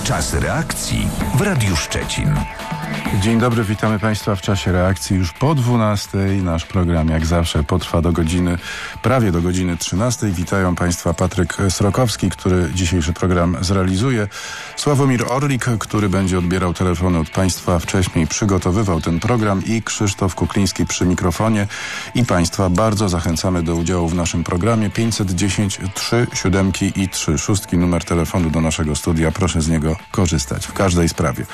Czas reakcji w Radiu Szczecin. Dzień dobry, witamy Państwa w czasie reakcji już po 12:00. Nasz program jak zawsze potrwa prawie do godziny 13:00. Witają Państwa Patryk Srokowski, który dzisiejszy program zrealizuje. Sławomir Orlik, który będzie odbierał telefony od Państwa, wcześniej przygotowywał ten program, i Krzysztof Kukliński przy mikrofonie. I Państwa bardzo zachęcamy do udziału w naszym programie. 510 3 7 i 3 6 numer telefonu do naszego studia. Proszę z niego korzystać w każdej sprawie.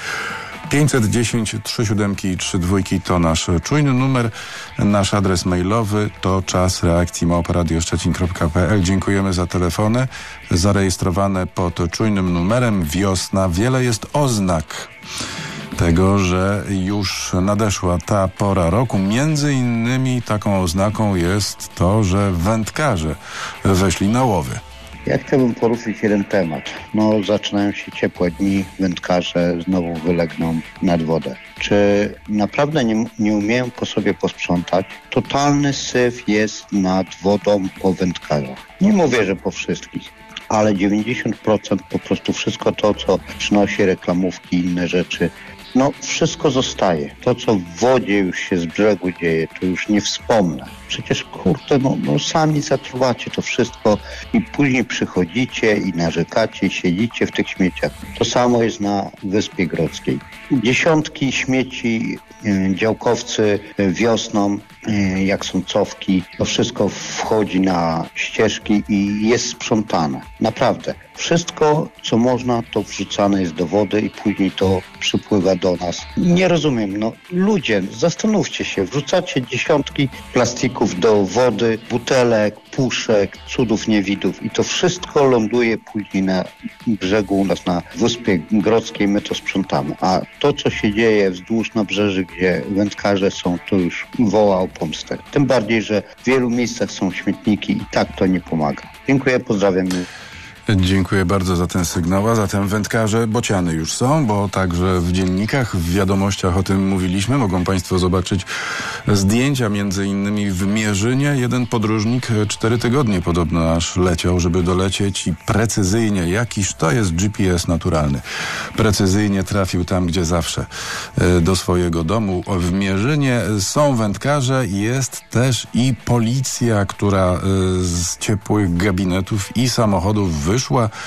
510 3 7 i 3 2 to nasz czujny numer. Nasz adres mailowy to czasreakcji@radioszczecin.pl. Dziękujemy za telefony zarejestrowane pod czujnym numerem. Wiosna. Wiele jest oznak tego, że już nadeszła ta pora roku. Między innymi taką oznaką jest to, że wędkarze weszli na łowy. Ja chciałbym poruszyć jeden temat. Zaczynają się ciepłe dni, wędkarze znowu wylegną nad wodę. Czy naprawdę nie umieją po sobie posprzątać? Totalny syf jest nad wodą po wędkarzach. Nie mówię, że po wszystkich, ale 90% po prostu wszystko to, co przynosi reklamówki i inne rzeczy, wszystko zostaje. To, co w wodzie już się z brzegu dzieje, to już nie wspomnę. Przecież sami zatruwacie to wszystko i później przychodzicie i narzekacie i siedzicie w tych śmieciach. To samo jest na Wyspie Grodzkiej. Dziesiątki śmieci, działkowcy wiosną, jak są cofki, to wszystko wchodzi na ścieżki i jest sprzątane. Naprawdę. Wszystko, co można, to wrzucane jest do wody i później to przypływa do nas. Nie rozumiem. Ludzie, zastanówcie się. Wrzucacie dziesiątki plastików do wody, butelek, puszek, cudów niewidów i to wszystko ląduje później na brzegu u nas na Wyspie Grodzkiej. My to sprzątamy. A to, co się dzieje wzdłuż nabrzeży, gdzie wędkarze są, to już woła o pomstę. Tym bardziej, że w wielu miejscach są śmietniki i tak to nie pomaga. Dziękuję, pozdrawiam. Dziękuję bardzo za ten sygnał. A zatem wędkarze bociany już są, bo także w dziennikach, w wiadomościach o tym mówiliśmy. Mogą Państwo zobaczyć zdjęcia, między innymi w Mierzynie. Jeden podróżnik 4 tygodnie podobno aż leciał, żeby dolecieć, i precyzyjnie, jakiż to jest GPS naturalny, precyzyjnie trafił tam, gdzie zawsze, do swojego domu. W Mierzynie są wędkarze, jest też i policja, która z ciepłych gabinetów i samochodów wyszła,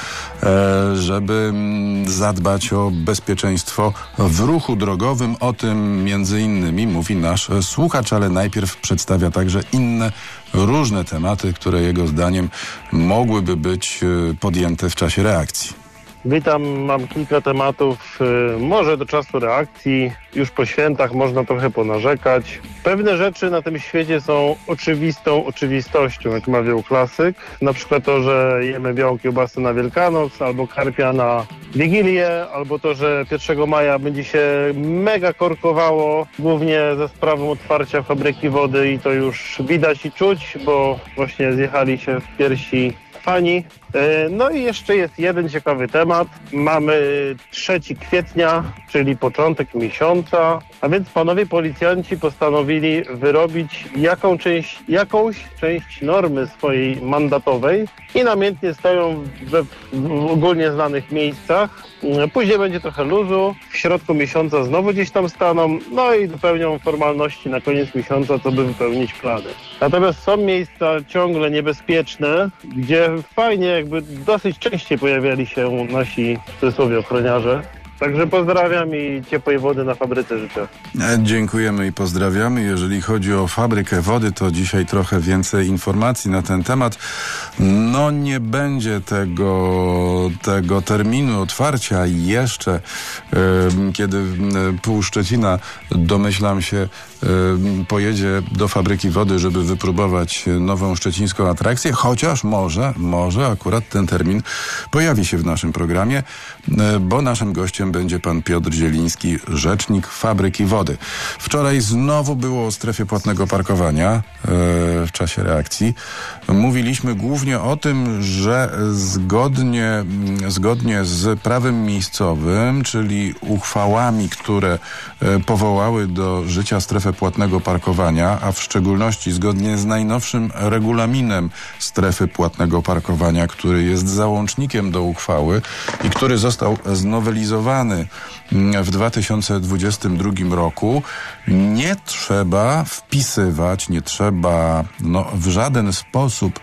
żeby zadbać o bezpieczeństwo w ruchu drogowym. O tym między innymi mówi nasz słuchacz, ale najpierw przedstawia także inne różne tematy, które jego zdaniem mogłyby być podjęte w czasie reakcji. Witam, mam kilka tematów, może do czasu reakcji, już po świętach można trochę ponarzekać. Pewne rzeczy na tym świecie są oczywistą oczywistością, jak mawiał klasyk. Na przykład to, że jemy białą kiełbasę na Wielkanoc, albo karpia na Wigilię, albo to, że 1 maja będzie się mega korkowało, głównie ze sprawą otwarcia fabryki wody, i to już widać i czuć, bo właśnie zjechali się w piersi fani. I jeszcze jest jeden ciekawy temat. Mamy 3 kwietnia, czyli początek miesiąca, a więc panowie policjanci postanowili wyrobić jakąś część normy swojej mandatowej i namiętnie stoją w ogólnie znanych miejscach. Później będzie trochę luzu, w środku miesiąca znowu gdzieś tam staną, i dopełnią formalności na koniec miesiąca, co by wypełnić plany. Natomiast są miejsca ciągle niebezpieczne, gdzie fajnie jakby dosyć częściej pojawiali się nasi, w cudzysłowie, ochroniarze. Także pozdrawiam i ciepłej wody na fabryce życzę. Dziękujemy i pozdrawiamy. Jeżeli chodzi o fabrykę wody, to dzisiaj trochę więcej informacji na ten temat. Nie będzie tego terminu otwarcia jeszcze, kiedy pół Szczecina, domyślam się, pojedzie do fabryki wody, żeby wypróbować nową szczecińską atrakcję, chociaż może akurat ten termin pojawi się w naszym programie, bo naszym gościem gościem będzie pan Piotr Zieliński, rzecznik Fabryki Wody. Wczoraj znowu było o strefie płatnego parkowania w czasie reakcji. Mówiliśmy głównie o tym, że zgodnie z prawem miejscowym, czyli uchwałami, które powołały do życia strefę płatnego parkowania, a w szczególności zgodnie z najnowszym regulaminem strefy płatnego parkowania, który jest załącznikiem do uchwały i który został znowelizowany w 2022 roku, nie trzeba wpisywać, nie trzeba w żaden sposób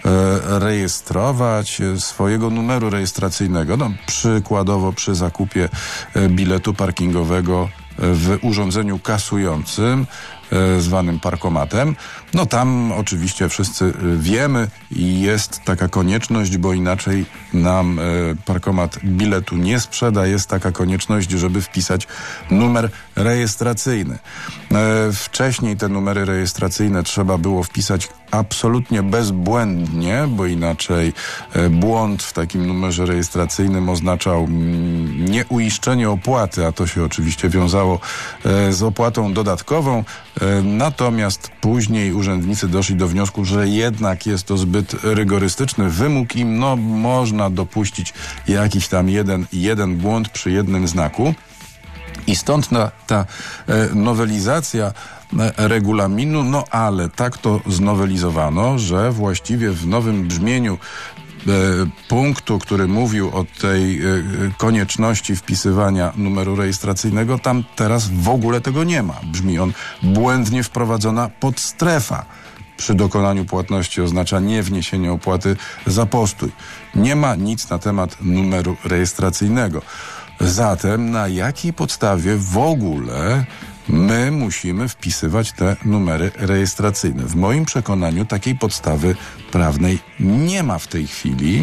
rejestrować swojego numeru rejestracyjnego. Przykładowo przy zakupie biletu parkingowego w urządzeniu kasującym, zwanym parkomatem. Tam oczywiście wszyscy wiemy i jest taka konieczność, bo inaczej nam parkomat biletu nie sprzeda. Jest taka konieczność, żeby wpisać numer rejestracyjny. Wcześniej te numery rejestracyjne trzeba było wpisać absolutnie bezbłędnie, bo inaczej błąd w takim numerze rejestracyjnym oznaczał nieuiszczenie opłaty, a to się oczywiście wiązało z opłatą dodatkową. Natomiast później urzędnicy doszli do wniosku, że jednak jest to zbyt rygorystyczny wymóg i można dopuścić jakiś tam jeden błąd przy jednym znaku. I stąd ta nowelizacja regulaminu, ale tak to znowelizowano, że właściwie w nowym brzmieniu punktu, który mówił o tej konieczności wpisywania numeru rejestracyjnego, tam teraz w ogóle tego nie ma. Brzmi on: błędnie wprowadzona podstrefa przy dokonaniu płatności oznacza niewniesienie opłaty za postój. Nie ma nic na temat numeru rejestracyjnego. Zatem na jakiej podstawie w ogóle my musimy wpisywać te numery rejestracyjne? W moim przekonaniu takiej podstawy prawnej nie ma w tej chwili.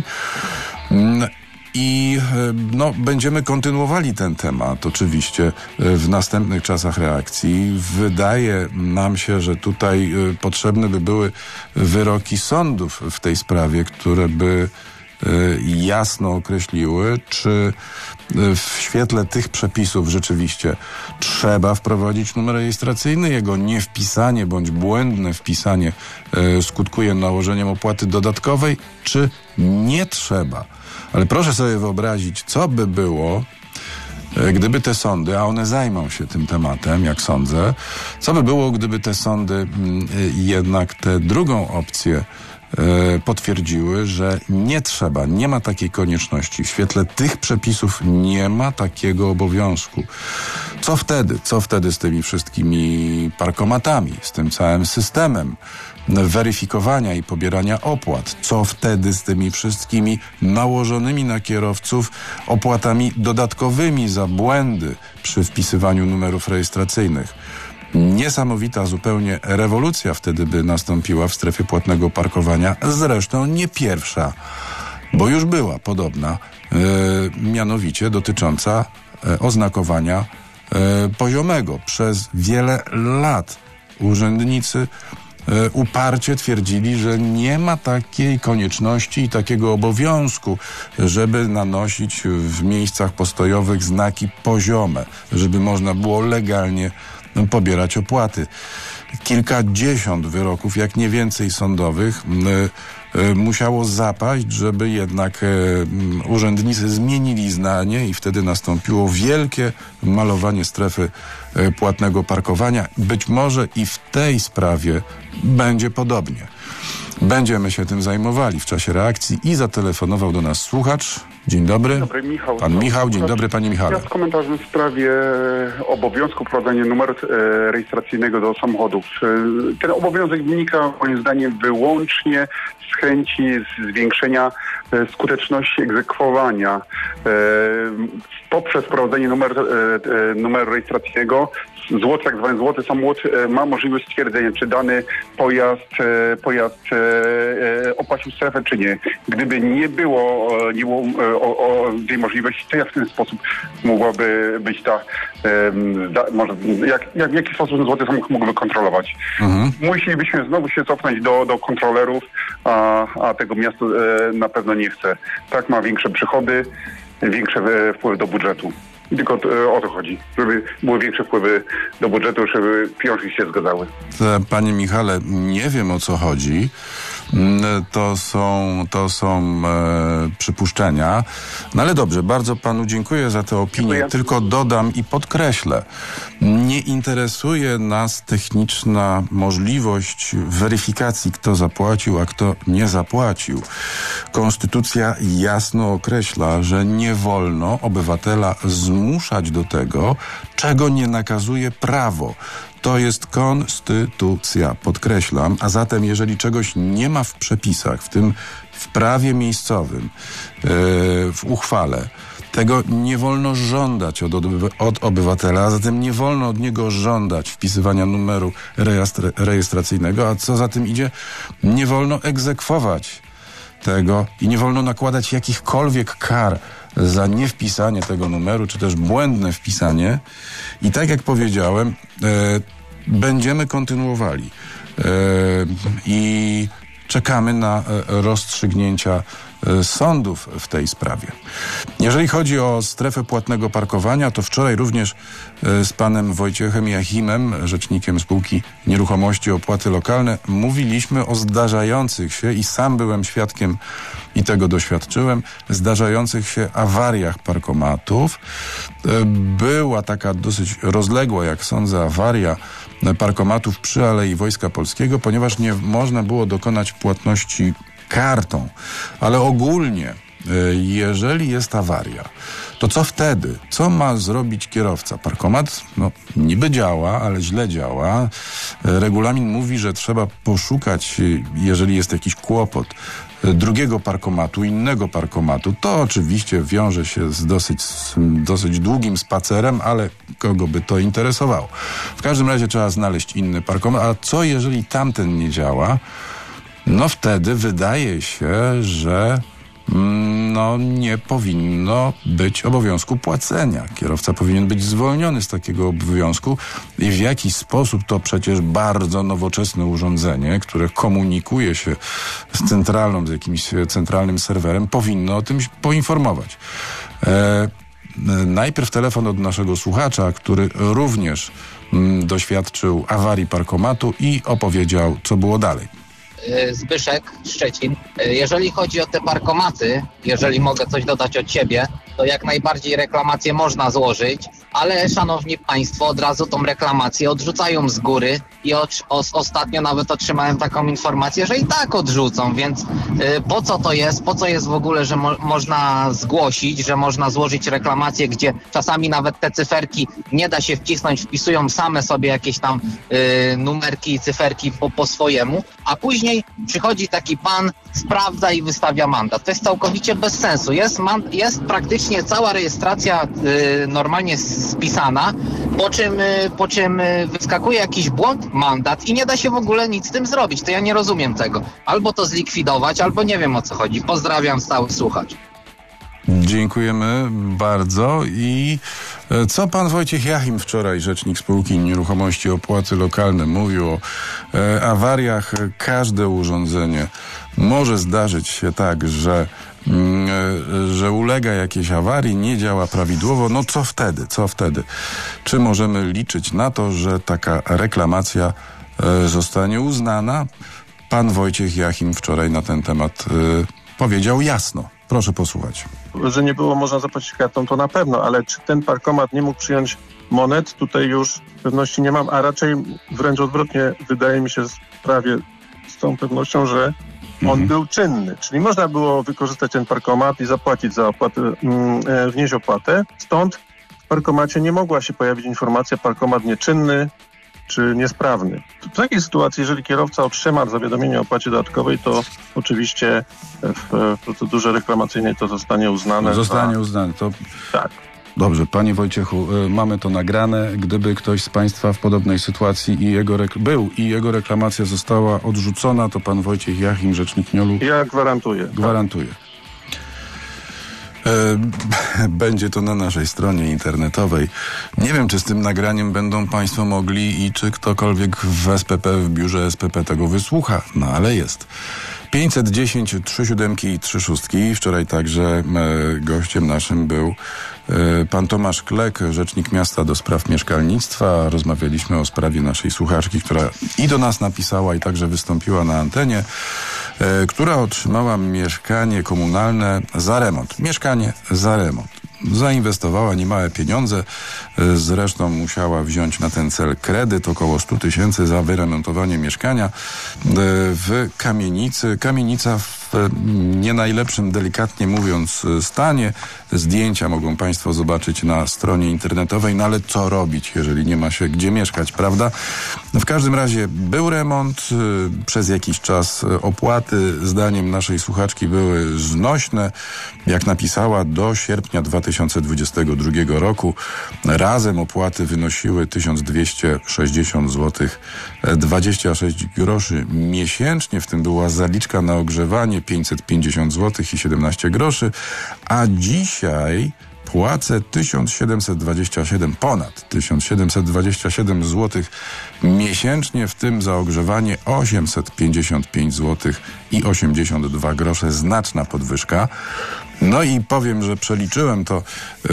I będziemy kontynuowali ten temat oczywiście w następnych czasach reakcji. Wydaje nam się, że tutaj potrzebne by były wyroki sądów w tej sprawie, które by jasno określiły, czy w świetle tych przepisów rzeczywiście trzeba wprowadzić numer rejestracyjny, jego niewpisanie bądź błędne wpisanie skutkuje nałożeniem opłaty dodatkowej, czy nie trzeba. Ale proszę sobie wyobrazić, co by było, gdyby te sądy, a one zajmą się tym tematem, jak sądzę, co by było, gdyby te sądy jednak tę drugą opcję potwierdziły, że nie trzeba, nie ma takiej konieczności. W świetle tych przepisów nie ma takiego obowiązku. Co wtedy? Co wtedy z tymi wszystkimi parkomatami, z tym całym systemem weryfikowania i pobierania opłat? Co wtedy z tymi wszystkimi nałożonymi na kierowców opłatami dodatkowymi za błędy przy wpisywaniu numerów rejestracyjnych? Niesamowita zupełnie rewolucja wtedy by nastąpiła w strefie płatnego parkowania. Zresztą nie pierwsza, bo już była podobna, mianowicie dotycząca oznakowania poziomego. Przez wiele lat urzędnicy uparcie twierdzili, że nie ma takiej konieczności i takiego obowiązku, żeby nanosić w miejscach postojowych znaki poziome, żeby można było legalnie pobierać opłaty. Kilkadziesiąt wyroków, jak nie więcej, sądowych musiało zapaść, żeby jednak urzędnicy zmienili zdanie i wtedy nastąpiło wielkie malowanie strefy płatnego parkowania. Być może i w tej sprawie będzie podobnie. Będziemy się tym zajmowali w czasie reakcji i zatelefonował do nas słuchacz. Dzień dobry. Dzień dobry, Michał. Pan Michał, dzień dobry, panie Michale. Ja z komentarzem w sprawie obowiązku wprowadzenia numeru rejestracyjnego do samochodów. Ten obowiązek wynika moim zdaniem wyłącznie z chęci zwiększenia skuteczności egzekwowania. Poprzez wprowadzenie numeru rejestracyjnego tak zwany złoty samochód ma możliwość stwierdzenia, czy dany pojazd opłacił strefę, czy nie. Gdyby nie było tej możliwości, to jak w ten sposób mogłaby być w jaki sposób ten złoty samochód mógłby kontrolować? Musielibyśmy znowu się cofnąć do kontrolerów, a tego miasto na pewno nie chce. Tak ma większe przychody, większe wpływy do budżetu. I tylko o to chodzi, żeby były większe wpływy do budżetu, żeby pieniążki się zgadzały. Panie Michale, nie wiem, o co chodzi. To są przypuszczenia. No ale dobrze, bardzo panu dziękuję za tę opinię. Dziękuję. Tylko dodam i podkreślę, nie interesuje nas techniczna możliwość weryfikacji, kto zapłacił, a kto nie zapłacił. Konstytucja jasno określa, że nie wolno obywatela zmuszać do tego, czego nie nakazuje prawo. To jest konstytucja, podkreślam, a zatem jeżeli czegoś nie ma w przepisach, w tym w prawie miejscowym, w uchwale, tego nie wolno żądać od obywatela, a zatem nie wolno od niego żądać wpisywania numeru rejestracyjnego, a co za tym idzie, nie wolno egzekwować tego i nie wolno nakładać jakichkolwiek kar za niewpisanie tego numeru, czy też błędne wpisanie. I tak jak powiedziałem, będziemy kontynuowali i czekamy na rozstrzygnięcia sądów w tej sprawie. Jeżeli chodzi o strefę płatnego parkowania, to wczoraj również z panem Wojciechem Jachimem, rzecznikiem spółki Nieruchomości Opłaty Lokalne, mówiliśmy o zdarzających się, i sam byłem świadkiem i tego doświadczyłem, zdarzających się awariach parkomatów. Była taka dosyć rozległa, jak sądzę, awaria parkomatów przy Alei Wojska Polskiego, ponieważ nie można było dokonać płatności kartą. Ale ogólnie, jeżeli jest awaria, to co wtedy? Co ma zrobić kierowca? Parkomat, niby działa, ale źle działa. Regulamin mówi, że trzeba poszukać, jeżeli jest jakiś kłopot, drugiego parkomatu, innego parkomatu. To oczywiście wiąże się z dosyć długim spacerem, ale kogo by to interesowało? W każdym razie trzeba znaleźć inny parkomat. A co jeżeli tamten nie działa? No wtedy wydaje się, że nie powinno być obowiązku płacenia. Kierowca powinien być zwolniony z takiego obowiązku i w jakiś sposób to przecież bardzo nowoczesne urządzenie, które komunikuje się z jakimś centralnym serwerem, powinno o tym poinformować. Najpierw telefon od naszego słuchacza, który również doświadczył awarii parkomatu i opowiedział, co było dalej. Zbyszek, Szczecin. Jeżeli chodzi o te parkomaty, jeżeli mogę coś dodać od siebie, to jak najbardziej reklamację można złożyć, ale szanowni państwo, od razu tą reklamację odrzucają z góry i ostatnio nawet otrzymałem taką informację, że i tak odrzucą, więc po co to jest, po co jest w ogóle, że można zgłosić, że można złożyć reklamację, gdzie czasami nawet te cyferki nie da się wcisnąć, wpisują same sobie jakieś tam numerki i cyferki po swojemu, a później przychodzi taki pan, sprawdza i wystawia mandat. To jest całkowicie bez sensu. Jest praktycznie cała rejestracja normalnie spisana, po czym wyskakuje jakiś błąd, mandat i nie da się w ogóle nic z tym zrobić. To ja nie rozumiem tego. Albo to zlikwidować, albo nie wiem, o co chodzi. Pozdrawiam stałych słuchaczy. Dziękujemy bardzo. I co pan Wojciech Jachim wczoraj, rzecznik spółki Nieruchomości Opłaty Lokalne, mówił o awariach? Każde urządzenie może zdarzyć się tak, że ulega jakiejś awarii, nie działa prawidłowo. No co wtedy? Co wtedy? Czy możemy liczyć na to, że taka reklamacja zostanie uznana? Pan Wojciech Jachim wczoraj na ten temat powiedział jasno. Proszę posłuchać. Że nie było można zapłacić kartą, to na pewno, ale czy ten parkomat nie mógł przyjąć monet? Tutaj już pewności nie mam, a raczej wręcz odwrotnie, wydaje mi się prawie z tą pewnością, że on był czynny. Czyli można było wykorzystać ten parkomat i zapłacić za opłatę, wnieść opłatę. Stąd w parkomacie nie mogła się pojawić informacja parkomat nieczynny czy niesprawny. W takiej sytuacji, jeżeli kierowca otrzyma zawiadomienie o opłacie dodatkowej, to oczywiście w procedurze reklamacyjnej to zostanie uznane. Zostanie uznane. To... Tak. Dobrze, panie Wojciechu, mamy to nagrane. Gdyby ktoś z państwa w podobnej sytuacji i jego reklamacja została odrzucona, to pan Wojciech Jachim, rzecznik NIOL-u... Ja gwarantuję. Gwarantuję. Będzie to na naszej stronie internetowej. Nie wiem, czy z tym nagraniem będą państwo mogli i czy ktokolwiek w SPP, w biurze SPP tego wysłucha, no ale jest. 510 3 siódemki i 3 szóstki. Wczoraj także gościem naszym był pan Tomasz Klek, rzecznik miasta do spraw mieszkalnictwa. Rozmawialiśmy o sprawie naszej słuchaczki, która i do nas napisała, i także wystąpiła na antenie, która otrzymała mieszkanie komunalne za remont. Mieszkanie za remont. Zainwestowała niemałe pieniądze, zresztą musiała wziąć na ten cel kredyt, około 100 000 za wyremontowanie mieszkania w kamienicy. Kamienica w nie najlepszym, delikatnie mówiąc, stanie. Zdjęcia mogą państwo zobaczyć na stronie internetowej, no ale co robić, jeżeli nie ma się gdzie mieszkać, prawda? W każdym razie był remont, przez jakiś czas opłaty, zdaniem naszej słuchaczki, były znośne. Jak napisała, do sierpnia 2022 roku razem opłaty wynosiły 1260 zł 26 groszy miesięcznie, w tym była zaliczka na ogrzewanie 550 zł i 17 groszy, a dzisiaj płacę 1727, ponad 1727 zł miesięcznie, w tym za ogrzewanie 855 zł i 82 grosze. Znaczna podwyżka. No i powiem, że przeliczyłem to,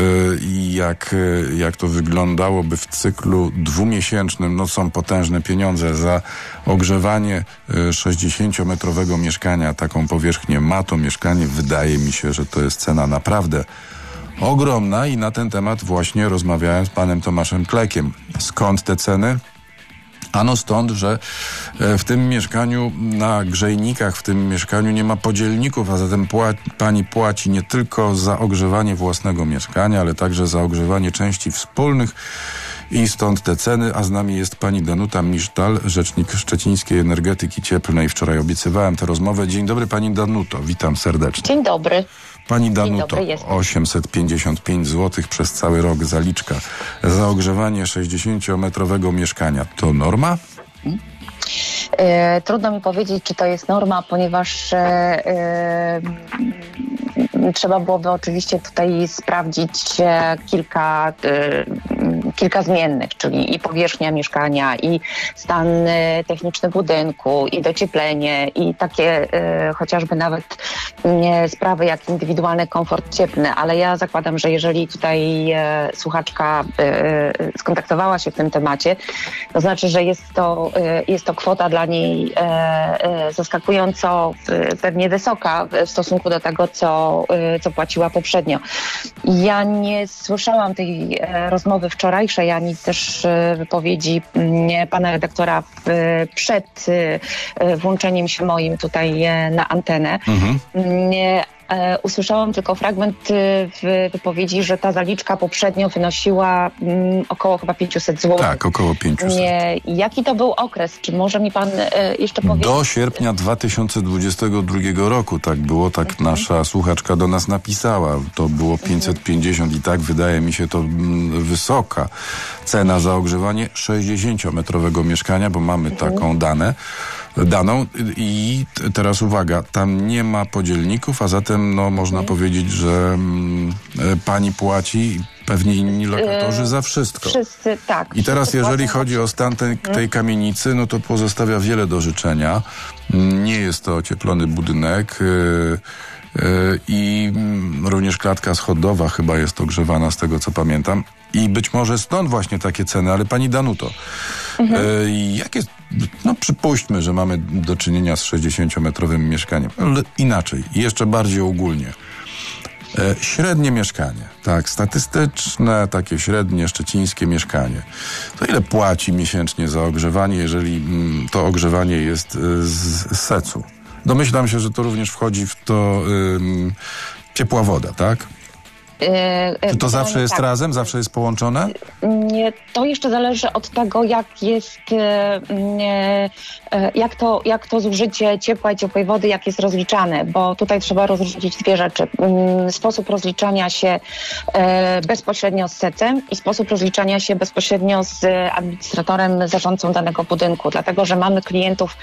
jak to wyglądałoby w cyklu dwumiesięcznym. No są potężne pieniądze za ogrzewanie 60-metrowego mieszkania. Taką powierzchnię ma to mieszkanie. Wydaje mi się, że to jest cena naprawdę ogromna i na ten temat właśnie rozmawiałem z panem Tomaszem Klekiem. Skąd te ceny? Ano stąd, że w tym mieszkaniu, na grzejnikach w tym mieszkaniu nie ma podzielników, a zatem pani płaci nie tylko za ogrzewanie własnego mieszkania, ale także za ogrzewanie części wspólnych. I stąd te ceny, a z nami jest pani Danuta Misztal, rzecznik Szczecińskiej Energetyki Cieplnej. Wczoraj obiecywałem tę rozmowę. Dzień dobry pani Danuto, witam serdecznie. Dzień dobry. Pani Danuto, 855 zł przez cały rok zaliczka za ogrzewanie 60-metrowego mieszkania. To norma? Trudno mi powiedzieć, czy to jest norma, ponieważ trzeba byłoby oczywiście tutaj sprawdzić kilka zmiennych, czyli i powierzchnia mieszkania, i stan techniczny budynku, i docieplenie, i takie chociażby nawet sprawy jak indywidualny komfort cieplny, ale ja zakładam, że jeżeli tutaj słuchaczka skontaktowała się w tym temacie, to znaczy, że jest to kwota dla niej zaskakująco pewnie wysoka w stosunku do tego, co płaciła poprzednio. Ja nie słyszałam tej rozmowy wczorajszej, ani też wypowiedzi pana redaktora przed włączeniem się moim tutaj na antenę. Usłyszałam tylko fragment w wypowiedzi, że ta zaliczka poprzednio wynosiła około chyba 500 zł. Tak, około 500. Jaki to był okres? Czy może mi pan jeszcze powiedzieć? Do sierpnia 2022 roku tak było, tak nasza słuchaczka do nas napisała. To było 550 i tak wydaje mi się to wysoka cena za ogrzewanie 60-metrowego mieszkania, bo mamy taką daną i teraz uwaga, tam nie ma podzielników, a zatem można powiedzieć, że pani płaci, pewnie inni lokatorzy, za wszystko. Wszyscy, tak. I teraz jeżeli chodzi o stan tej kamienicy, no to pozostawia wiele do życzenia. Nie jest to ocieplony budynek i również klatka schodowa chyba jest ogrzewana, z tego co pamiętam. I być może stąd właśnie takie ceny, ale pani Danuto, jakie, przypuśćmy, że mamy do czynienia z 60-metrowym mieszkaniem, ale inaczej, jeszcze bardziej ogólnie. Średnie mieszkanie, tak, statystyczne, takie średnie szczecińskie mieszkanie. To ile płaci miesięcznie za ogrzewanie, jeżeli to ogrzewanie jest z SEC-u? Domyślam się, że to również wchodzi w to ciepła woda, tak? Czy to zawsze jest razem? Zawsze jest połączone? Nie, to jeszcze zależy od tego, jak to zużycie ciepła i ciepłej wody, jak jest rozliczane, bo tutaj trzeba rozróżnić dwie rzeczy. Sposób rozliczania się bezpośrednio z SEC-em i sposób rozliczania się bezpośrednio z administratorem, zarządcą danego budynku, dlatego, że mamy klientów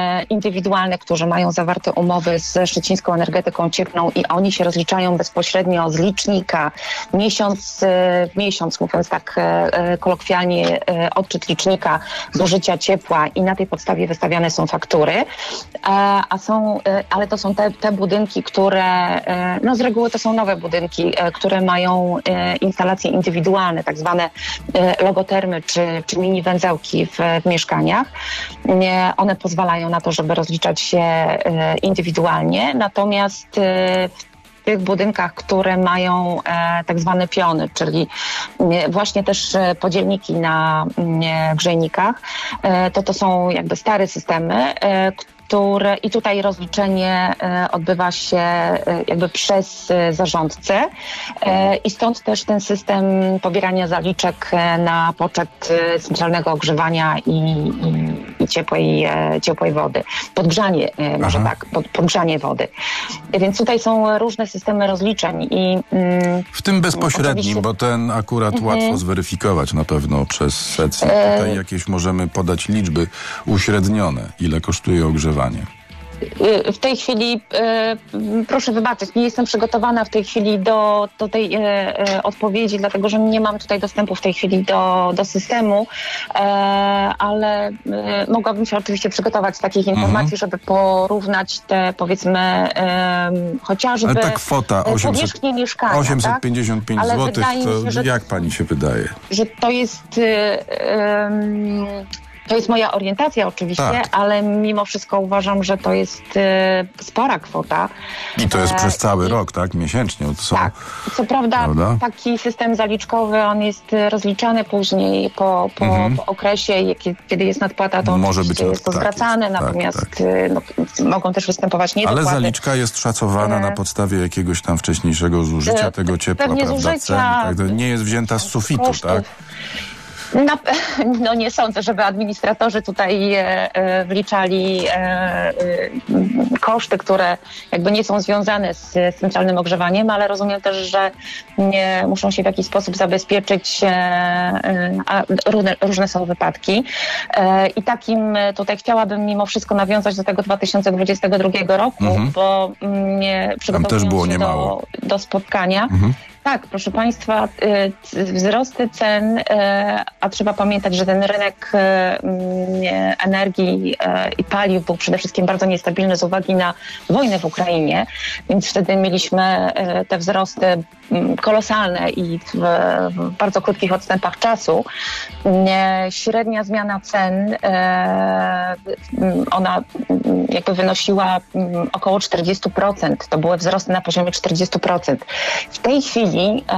indywidualnych, którzy mają zawarte umowy ze Szczecińską Energetyką Cieplną i oni się rozliczają bezpośrednio bezpośrednio z licznika, miesiąc w miesiąc, mówiąc tak kolokwialnie, odczyt licznika zużycia ciepła i na tej podstawie wystawiane są faktury, ale to są te budynki, które, no z reguły to są nowe budynki, które mają instalacje indywidualne, tak zwane logotermy czy mini węzełki w mieszkaniach. One pozwalają na to, żeby rozliczać się indywidualnie, natomiast w tych budynkach, które mają tak zwane piony, czyli właśnie też podzielniki na grzejnikach, to są jakby stare systemy, i tutaj rozliczenie odbywa się jakby przez zarządcę i stąd też ten system pobierania zaliczek na poczet centralnego ogrzewania i ciepłej wody. Podgrzanie, może tak, podgrzanie wody. Więc tutaj są różne systemy rozliczeń i w tym bezpośrednim, oczywiście, bo ten akurat łatwo zweryfikować na pewno przez SEC. Tutaj jakieś możemy podać liczby uśrednione, ile kosztuje ogrzewanie. W tej chwili, proszę wybaczyć, nie jestem przygotowana w tej chwili do tej odpowiedzi, dlatego że nie mam tutaj dostępu w tej chwili do systemu, ale mogłabym się oczywiście przygotować z takich informacji, żeby porównać te, powiedzmy, chociażby ale ta kwota powierzchnię mieszkania. 855 tak? zł, Mi się, to jak pani się wydaje? Że to jest... To jest moja orientacja oczywiście, tak, ale mimo wszystko uważam, że to jest spora kwota. I to jest przez cały rok, tak? Miesięcznie. To są, tak. Co prawda taki system zaliczkowy, on jest rozliczany później po okresie, kiedy jest nadpłata, to może być jest to zwracane, natomiast mogą też występować niedopłaty. Ale zaliczka jest szacowana na podstawie jakiegoś tam wcześniejszego zużycia tego ciepła, pewnie prawda? Zużycia, tak? To nie jest wzięta z sufitu, kosztów, tak? No nie sądzę, żeby administratorzy tutaj wliczali koszty, które jakby nie są związane z centralnym ogrzewaniem, ale rozumiem też, że muszą się w jakiś sposób zabezpieczyć, a różne są wypadki. I takim tutaj chciałabym mimo wszystko nawiązać do tego 2022 roku, bo przygotowując się do spotkania. Tak, proszę Państwa, wzrosty cen, a trzeba pamiętać, że ten rynek energii i paliw był przede wszystkim bardzo niestabilny z uwagi na wojnę w Ukrainie, więc wtedy mieliśmy te wzrosty kolosalne i w bardzo krótkich odstępach czasu. Średnia zmiana cen, ona jakby wynosiła około 40%. To były wzrosty na poziomie 40%. W tej chwili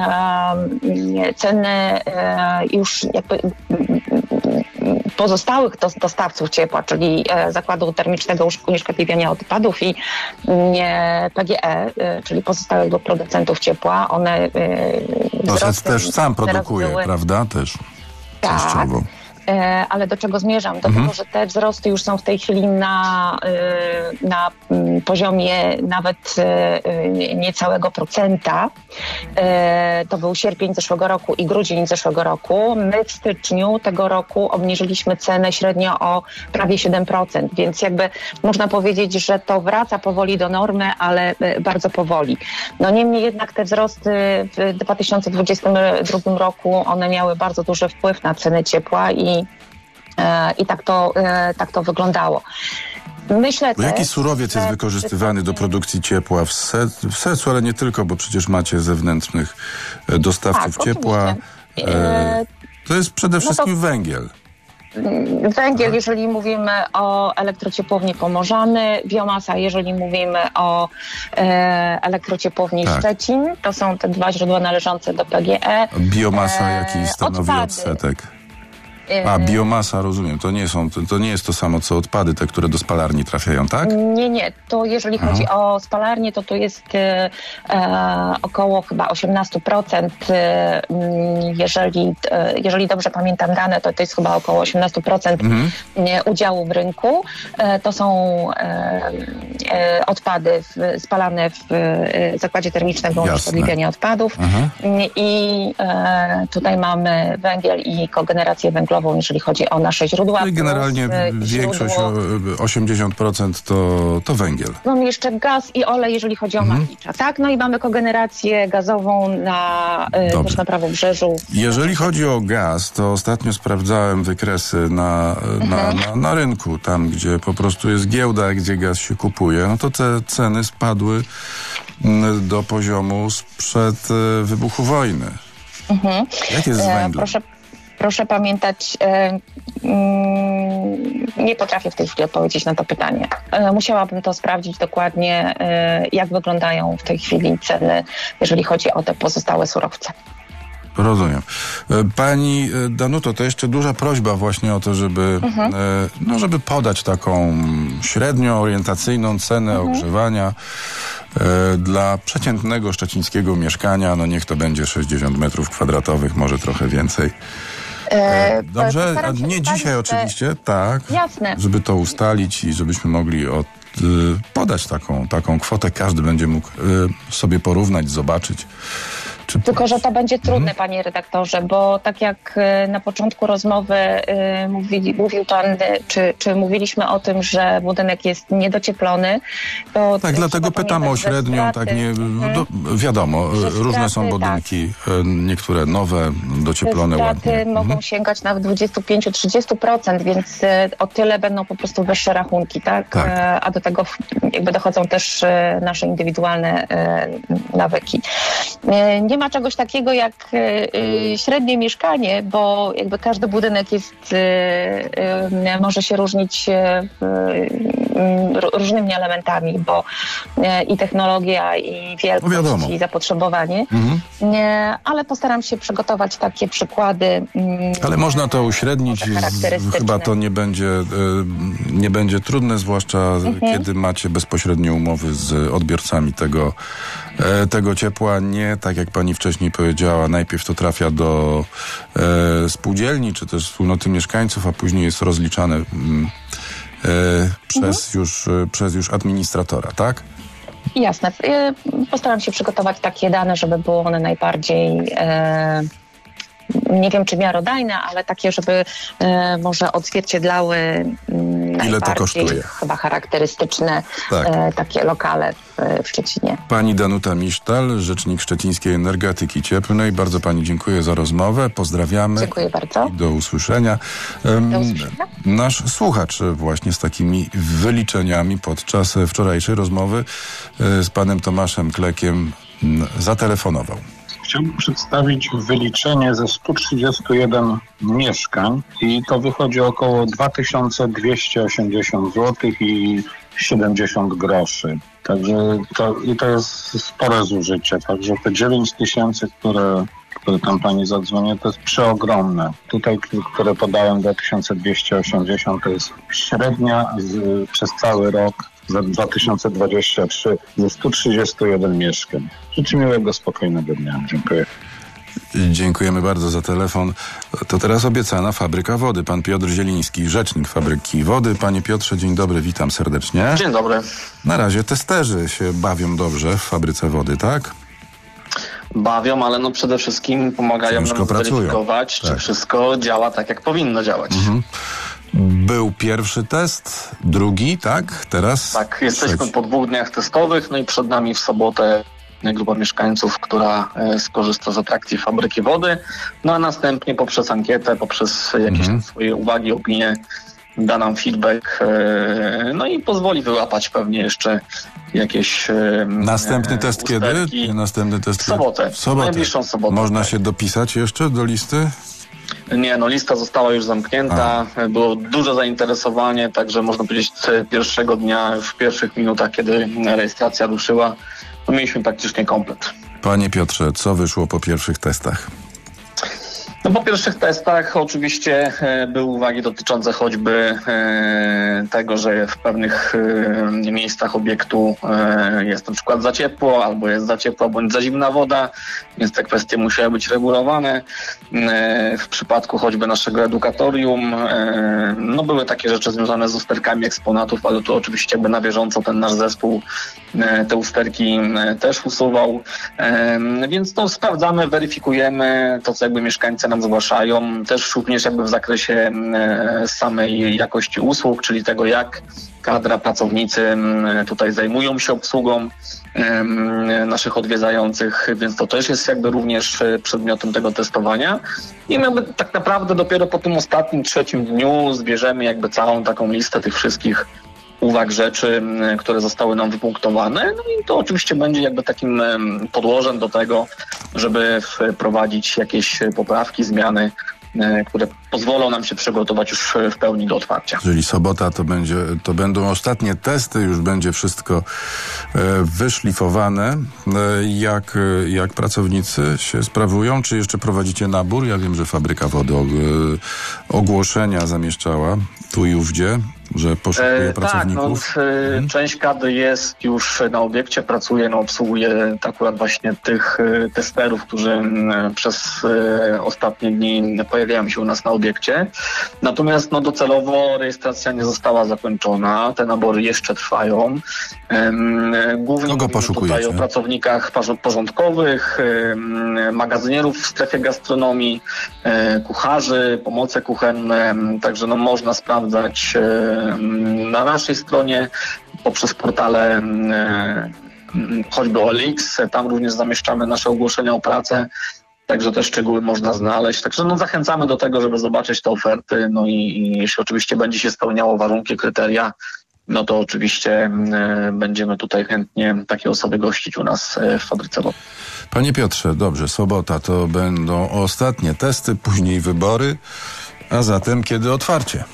ceny już jakby pozostałych dostawców ciepła, czyli zakładu termicznego unieszkodliwiania odpadów i PGE, czyli pozostałych producentów ciepła, one wzrosty też sam produkuje, prawda? Też częściowo. Tak. Ale do czego zmierzam? Do tego, że te wzrosty już są w tej chwili na poziomie nawet niecałego procenta. To był sierpień zeszłego roku i grudzień zeszłego roku. My w styczniu tego roku obniżyliśmy cenę średnio o prawie 7%, więc jakby można powiedzieć, że to wraca powoli do normy, ale bardzo powoli. No niemniej jednak te wzrosty w 2022 roku, one miały bardzo duży wpływ na ceny ciepła i tak to wyglądało. Myślę też, jaki surowiec jest wykorzystywany do produkcji ciepła w sercu, ale nie tylko, bo przecież macie zewnętrznych dostawców ciepła. To jest przede wszystkim węgiel. Węgiel, jeżeli mówimy o elektrociepłowni Pomorzany, biomasa, jeżeli mówimy o elektrociepłowni Szczecin, to są te dwa źródła należące do PGE. Biomasa jaki stanowi odsetek? Biomasa, rozumiem. To nie jest to samo, co odpady, te, które do spalarni trafiają, tak? Nie. To jeżeli chodzi o spalarnię, to jest około chyba 18%. Jeżeli dobrze pamiętam dane, to jest chyba około 18% udziału w rynku. To są odpady spalane w zakładzie termicznego unieszkodliwiania odpadów. I tutaj mamy węgiel i kogenerację węglową podstawową, jeżeli chodzi o nasze źródła. I generalnie większość, 80% to węgiel. Mamy jeszcze gaz i olej, jeżeli chodzi o Machicza, tak? No i mamy kogenerację gazową też na Prawobrzeżu. Jeżeli chodzi o gaz, to ostatnio sprawdzałem wykresy na rynku, tam gdzie po prostu jest giełda, gdzie gaz się kupuje, no to te ceny spadły do poziomu sprzed wybuchu wojny. Jak jest z węglem? Proszę pamiętać, nie potrafię w tej chwili odpowiedzieć na to pytanie. Musiałabym to sprawdzić dokładnie, jak wyglądają w tej chwili ceny, jeżeli chodzi o te pozostałe surowce. Rozumiem. Pani Danuto, to jeszcze duża prośba właśnie o to, żeby podać taką średnią, orientacyjną cenę ogrzewania dla przeciętnego szczecińskiego mieszkania. No niech to będzie 60 metrów kwadratowych, może trochę więcej. Dobrze? Nie dzisiaj oczywiście, tak. Jasne. Żeby to ustalić i żebyśmy mogli podać taką kwotę. Każdy będzie mógł sobie porównać, zobaczyć. Tylko że to będzie trudne, panie redaktorze, bo tak jak na początku rozmowy mówił pan, czy mówiliśmy o tym, że budynek jest niedocieplony, to... Tak, dlatego pytam o średnią, tak nie... wiadomo, różne są budynki, niektóre nowe, docieplone ładnie. Straty mogą sięgać nawet 25-30%, więc o tyle będą po prostu wyższe rachunki, tak? A do tego jakby dochodzą też nasze indywidualne nawyki. Nie ma czegoś takiego jak średnie mieszkanie, bo jakby każdy budynek może się różnić różnymi elementami, bo i technologia, i wielkość, i zapotrzebowanie. Ale postaram się przygotować takie przykłady. Ale można to uśrednić, chyba to nie będzie trudne, zwłaszcza kiedy macie bezpośrednie umowy z odbiorcami tego ciepła. Nie, tak jak pani wcześniej powiedziała, najpierw to trafia do spółdzielni, czy też wspólnoty mieszkańców, a później jest rozliczane przez już administratora, tak? Jasne. Postaram się przygotować takie dane, żeby były one najbardziej... nie wiem, czy miarodajne, ale takie, żeby może odzwierciedlały ile to kosztuje? Chyba charakterystyczne takie lokale w Szczecinie. Pani Danuta Misztal, rzecznik Szczecińskiej Energetyki Cieplnej. Bardzo pani dziękuję za rozmowę. Pozdrawiamy. Dziękuję bardzo. Do usłyszenia. Nasz słuchacz właśnie z takimi wyliczeniami podczas wczorajszej rozmowy z panem Tomaszem Klekiem zatelefonował. Chciałbym przedstawić wyliczenie ze 131 mieszkań i to wychodzi około 2280 zł i 70 groszy. Także to jest spore zużycie. Także te 9000, które tam pani zadzwoni, to jest przeogromne. Tutaj, które podałem, 2280, to jest średnia przez cały rok za 2023 ze 131 mieszkań. Życzę miłego, spokojnego dnia. Dziękuję. Dziękujemy bardzo za telefon. To teraz obiecana fabryka wody. Pan Piotr Zieliński, rzecznik fabryki wody. Panie Piotrze, dzień dobry, witam serdecznie. Dzień dobry. Na razie testerzy się bawią dobrze w fabryce wody, tak? Bawią, ale przede wszystkim pomagają nam zweryfikować, czy wszystko działa tak, jak powinno działać. Był pierwszy test, drugi, tak? Teraz tak, jesteśmy po 2 dniach testowych, no i przed nami w sobotę grupa mieszkańców, która skorzysta z atrakcji fabryki wody, no a następnie poprzez ankietę, poprzez jakieś swoje uwagi, opinie da nam feedback, no i pozwoli wyłapać pewnie jeszcze jakieś Następny test usterki. Kiedy? Następny test w sobotę. W sobotę. Najbliższą sobotę. Można się dopisać jeszcze do listy? Nie, lista została już zamknięta, było duże zainteresowanie, także można powiedzieć pierwszego dnia, w pierwszych minutach, kiedy rejestracja ruszyła, mieliśmy praktycznie komplet. Panie Piotrze, co wyszło po pierwszych testach? Po pierwszych testach oczywiście były uwagi dotyczące choćby tego, że w pewnych miejscach obiektu jest na przykład za ciepło, albo jest za ciepła bądź za zimna woda, więc te kwestie musiały być regulowane. W przypadku choćby naszego edukatorium były takie rzeczy związane z usterkami eksponatów, ale tu oczywiście na bieżąco ten nasz zespół te usterki też usuwał. Więc sprawdzamy, weryfikujemy to, co mieszkańcy nam zgłaszają, też również jakby w zakresie samej jakości usług, czyli tego, jak kadra, pracownicy tutaj zajmują się obsługą naszych odwiedzających, więc to też jest jakby również przedmiotem tego testowania. I my tak naprawdę dopiero po tym ostatnim, 3. dniu zbierzemy jakby całą taką listę tych wszystkich uwag, rzeczy, które zostały nam wypunktowane. No i to oczywiście będzie jakby takim podłożem do tego, żeby wprowadzić jakieś poprawki, zmiany, które pozwolą nam się przygotować już w pełni do otwarcia. Jeżeli sobota to będą ostatnie testy, już będzie wszystko wyszlifowane. Jak pracownicy się sprawują? Czy jeszcze prowadzicie nabór? Ja wiem, że Fabryka Wody ogłoszenia zamieszczała tu i ówdzie, że poszukuje pracowników. Tak, część kadry jest już na obiekcie, pracuje, obsługuje akurat właśnie tych testerów, którzy przez ostatnie dni pojawiają się u nas na obiekcie. Natomiast docelowo rejestracja nie została zakończona, te nabory jeszcze trwają. Głównie mówimy tutaj o pracownikach porządkowych, magazynierów w strefie gastronomii, kucharzy, pomoce kuchenne, także można sprawdzać na naszej stronie poprzez portale choćby OLX, tam również zamieszczamy nasze ogłoszenia o pracę, także te szczegóły można znaleźć. Także zachęcamy do tego, żeby zobaczyć te oferty, i jeśli oczywiście będzie się spełniało warunki, kryteria, to oczywiście będziemy tutaj chętnie takie osoby gościć u nas w Fabryce Wody. Panie Piotrze, dobrze, sobota to będą ostatnie testy, później wybory, a zatem kiedy otwarcie?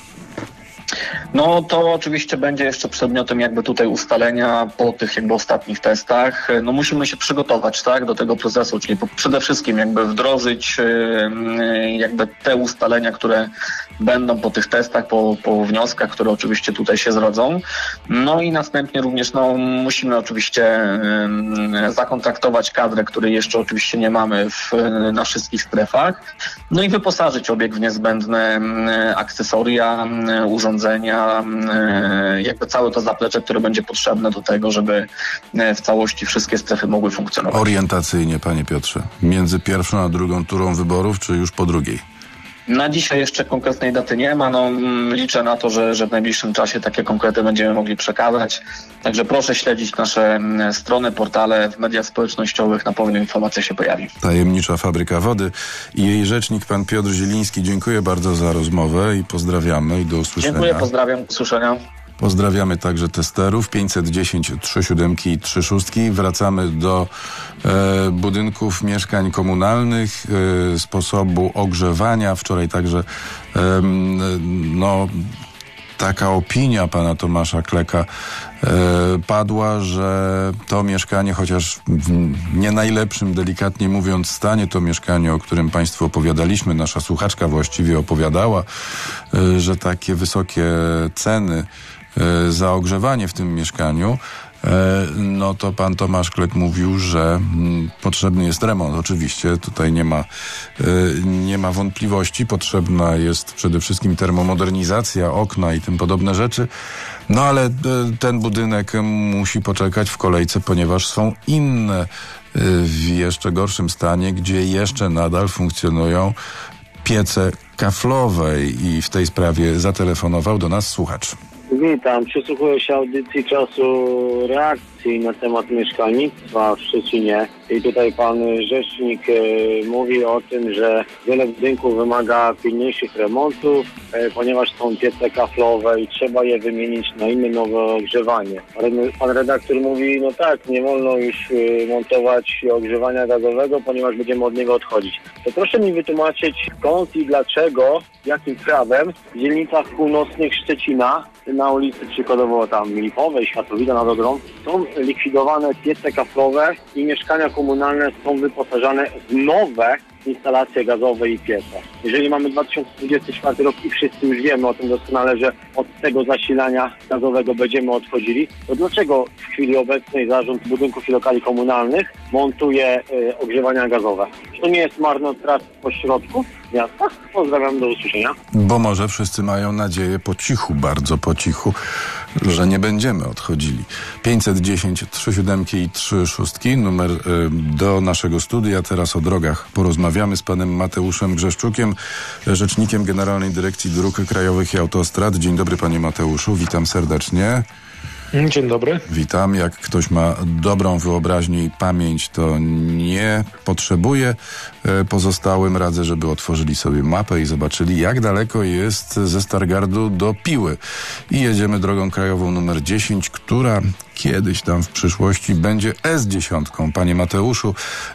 To oczywiście będzie jeszcze przedmiotem jakby tutaj ustalenia po tych jakby ostatnich testach. Musimy się przygotować, tak, do tego procesu, czyli przede wszystkim jakby wdrożyć jakby te ustalenia, które będą po tych testach, po wnioskach, które oczywiście tutaj się zrodzą. I następnie również musimy oczywiście zakontraktować kadrę, której jeszcze oczywiście nie mamy na wszystkich strefach. I wyposażyć obiekt w niezbędne akcesoria, urządzenia, jakby całe to zaplecze, które będzie potrzebne do tego, żeby w całości wszystkie strefy mogły funkcjonować. Orientacyjnie, panie Piotrze, między pierwszą a drugą turą wyborów, czy już po drugiej? Na dzisiaj jeszcze konkretnej daty nie ma. Liczę na to, że w najbliższym czasie takie konkrety będziemy mogli przekazać. Także proszę śledzić nasze strony, portale, w mediach społecznościowych, na pewno informacja się pojawi. Tajemnicza Fabryka Wody i jej rzecznik, pan Piotr Zieliński. Dziękuję bardzo za rozmowę i pozdrawiamy i do usłyszenia. Dziękuję, pozdrawiam, do usłyszenia. Pozdrawiamy także testerów 510 37 i 36. Wracamy do budynków mieszkań komunalnych, sposobu ogrzewania. Wczoraj także taka opinia pana Tomasza Kleka padła, że to mieszkanie, chociaż w nie najlepszym, delikatnie mówiąc, stanie, to mieszkanie, o którym państwu opowiadaliśmy, nasza słuchaczka właściwie opowiadała, że takie wysokie ceny za ogrzewanie w tym mieszkaniu, to pan Tomasz Klek mówił, że potrzebny jest remont. Oczywiście tutaj nie ma wątpliwości. Potrzebna jest przede wszystkim termomodernizacja, okna i tym podobne rzeczy. Ale ten budynek musi poczekać w kolejce, ponieważ są inne w jeszcze gorszym stanie, gdzie jeszcze nadal funkcjonują piece kaflowe i w tej sprawie zatelefonował do nas słuchacz. Witam, przysłuchuję się audycji Czasu Reakcji na temat mieszkalnictwa w Szczecinie i tutaj pan rzecznik mówi o tym, że wiele budynków wymaga pilniejszych remontów, ponieważ są piece kaflowe i trzeba je wymienić na inne nowe ogrzewanie. Pan redaktor mówi, nie wolno już montować ogrzewania gazowego, ponieważ będziemy od niego odchodzić. To proszę mi wytłumaczyć, skąd i dlaczego, jakim prawem w dzielnicach północnych Szczecina, na ulicy przykładowo tam Lipowej, Światłowida nad Odrą, są likwidowane piece kaflowe i mieszkania komunalne są wyposażane w nowe instalacje gazowe i piece. Jeżeli mamy 2024 rok i wszyscy już wiemy o tym doskonale, że od tego zasilania gazowego będziemy odchodzili, to dlaczego w chwili obecnej zarząd budynków i lokali komunalnych montuje ogrzewania gazowe? Czy to nie jest marnotrawstwo środków miasta? Pozdrawiam, do usłyszenia. Bo może wszyscy mają nadzieję po cichu, bardzo po cichu, że nie będziemy odchodzili. 510 37 i 36, numer do naszego studia. Teraz o drogach porozmawiamy z panem Mateuszem Grzeszczukiem, rzecznikiem Generalnej Dyrekcji Dróg Krajowych i Autostrad. Dzień dobry, panie Mateuszu, witam serdecznie. Dzień dobry. Witam. Jak ktoś ma dobrą wyobraźnię i pamięć, to nie potrzebuje. Pozostałym radzę, żeby otworzyli sobie mapę i zobaczyli, jak daleko jest ze Stargardu do Piły. I jedziemy drogą krajową numer 10, która kiedyś tam w przyszłości będzie S10. Panie Mateuszu,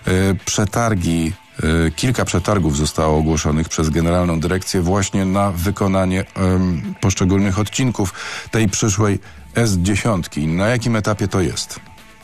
kilka przetargów zostało ogłoszonych przez Generalną Dyrekcję właśnie na wykonanie poszczególnych odcinków tej przyszłej S10. Na jakim etapie to jest?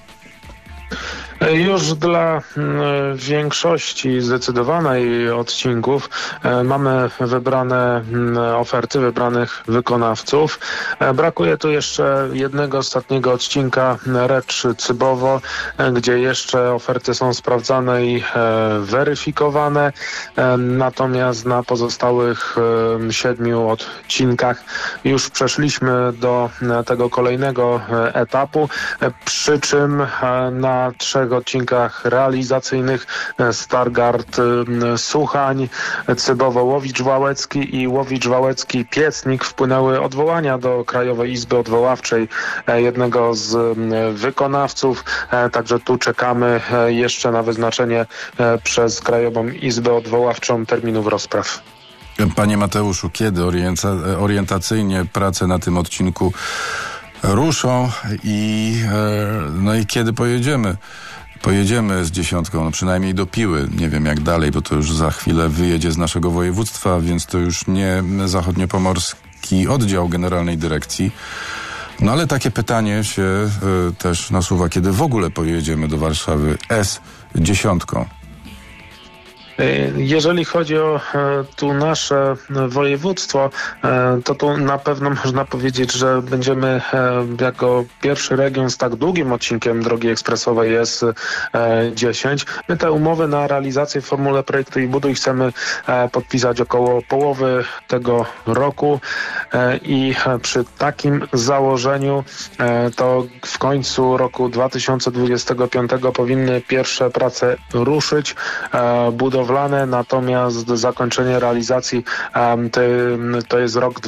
Już dla większości zdecydowanej odcinków mamy wybrane oferty, wybranych wykonawców. Brakuje tu jeszcze jednego ostatniego odcinka Recz-Cybowo, gdzie jeszcze oferty są sprawdzane i weryfikowane. Natomiast na pozostałych 7 odcinkach już przeszliśmy do tego kolejnego etapu, przy czym na 3 odcinkach realizacyjnych Stargard-Suchań, Cybowo-Łowicz-Wałecki i Łowicz-Wałecki-Piecnik wpłynęły odwołania do Krajowej Izby Odwoławczej jednego z wykonawców. Także tu czekamy jeszcze na wyznaczenie przez Krajową Izbę Odwoławczą terminów rozpraw. Panie Mateuszu, kiedy orientacyjnie prace na tym odcinku ruszą i kiedy pojedziemy? Pojedziemy z 10, no przynajmniej do Piły. Nie wiem jak dalej, bo to już za chwilę wyjedzie z naszego województwa, więc to już nie zachodniopomorski oddział Generalnej Dyrekcji. No ale takie pytanie się też nasuwa, kiedy w ogóle pojedziemy do Warszawy S10. Jeżeli chodzi o tu nasze województwo, to tu na pewno można powiedzieć, że będziemy jako pierwszy region z tak długim odcinkiem drogi ekspresowej S10. My te umowy na realizację w formule projektu i buduj chcemy podpisać około połowy tego roku i przy takim założeniu to w końcu roku 2025 powinny pierwsze prace ruszyć budowlane, natomiast zakończenie realizacji to jest rok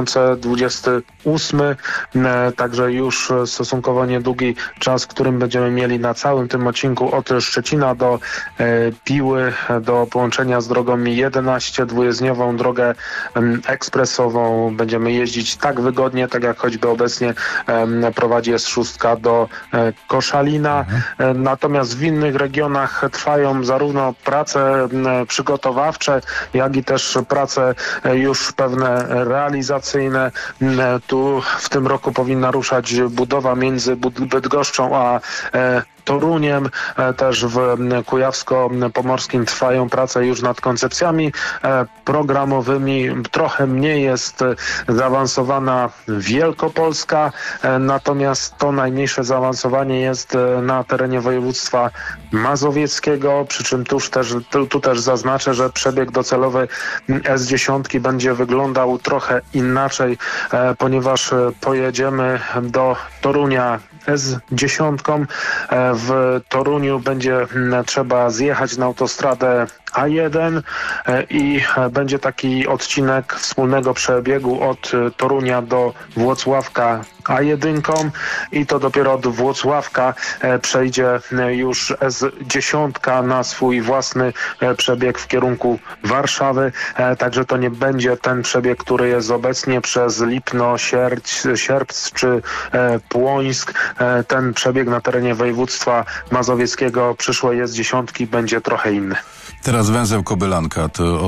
2028, także już stosunkowo niedługi czas, w którym będziemy mieli na całym tym odcinku od Szczecina do Piły, do połączenia z drogą 11, dwujezdniową drogę ekspresową. Będziemy jeździć tak wygodnie, tak jak choćby obecnie prowadzi S6 do Koszalina. Natomiast w innych regionach trwają zarówno prace przygotowawcze, jak i też prace już pewne realizacyjne. Tu w tym roku powinna ruszać budowa między Bydgoszczą a Toruniem. Też w Kujawsko-Pomorskim trwają prace już nad koncepcjami programowymi. Trochę mniej jest zaawansowana Wielkopolska, natomiast to najmniejsze zaawansowanie jest na terenie województwa mazowieckiego, przy czym tu też zaznaczę, że przebieg docelowy S10 będzie wyglądał trochę inaczej, ponieważ pojedziemy do Torunia S10. W Toruniu będzie trzeba zjechać na autostradę A1 i będzie taki odcinek wspólnego przebiegu od Torunia do Włocławka A1 i to dopiero od Włocławka przejdzie już S10 na swój własny przebieg w kierunku Warszawy. Także to nie będzie ten przebieg, który jest obecnie przez Lipno, Sierpc czy Płońsk. Ten przebieg na terenie województwa mazowieckiego przyszłej S10 będzie trochę inny. Teraz węzeł Kobylanka, to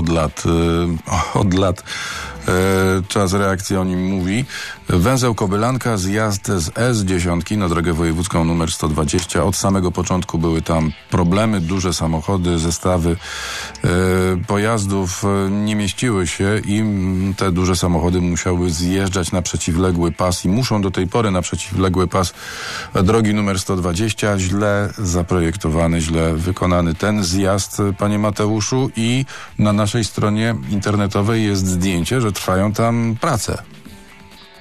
od lat czas reakcji o nim mówi. Węzeł Kobylanka, zjazd z S10 na drogę wojewódzką numer 120. Od samego początku były tam problemy, duże samochody, zestawy pojazdów nie mieściły się i te duże samochody musiały zjeżdżać na przeciwległy pas i muszą do tej pory na przeciwległy pas drogi numer 120. Źle zaprojektowany, źle wykonany ten zjazd, panie Mateuszu, i na naszej stronie internetowej jest zdjęcie, że trwają tam prace.